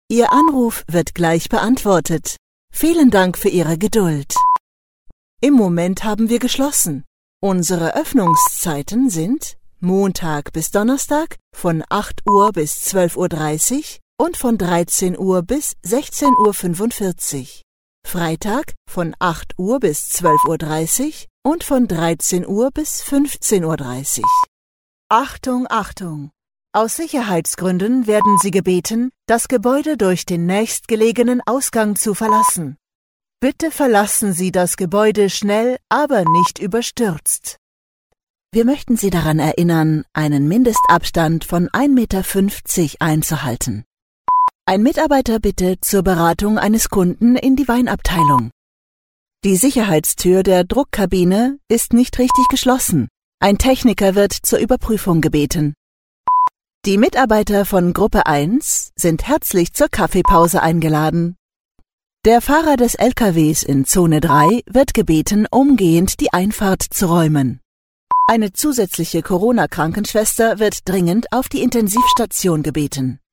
Ihr Anruf wird gleich beantwortet. Vielen Dank für Ihre Geduld. Im Moment haben wir geschlossen. Unsere Öffnungszeiten sind Montag bis Donnerstag von 8 Uhr bis 12:30 Uhr und von 13 Uhr bis 16:45 Uhr. Freitag von 8 Uhr bis 12:30 Uhr und von 13 Uhr bis 15:30 Uhr. Achtung, Achtung! Aus Sicherheitsgründen werden Sie gebeten, das Gebäude durch den nächstgelegenen Ausgang zu verlassen. Bitte verlassen Sie das Gebäude schnell, aber nicht überstürzt. Wir möchten Sie daran erinnern, einen Mindestabstand von 1,50 Meter einzuhalten. Ein Mitarbeiter bittet zur Beratung eines Kunden in die Weinabteilung. Die Sicherheitstür der Druckkabine ist nicht richtig geschlossen. Ein Techniker wird zur Überprüfung gebeten. Die Mitarbeiter von Gruppe 1 sind herzlich zur Kaffeepause eingeladen. Der Fahrer des LKWs in Zone 3 wird gebeten, umgehend die Einfahrt zu räumen. Eine zusätzliche Corona-Krankenschwester wird dringend auf die Intensivstation gebeten.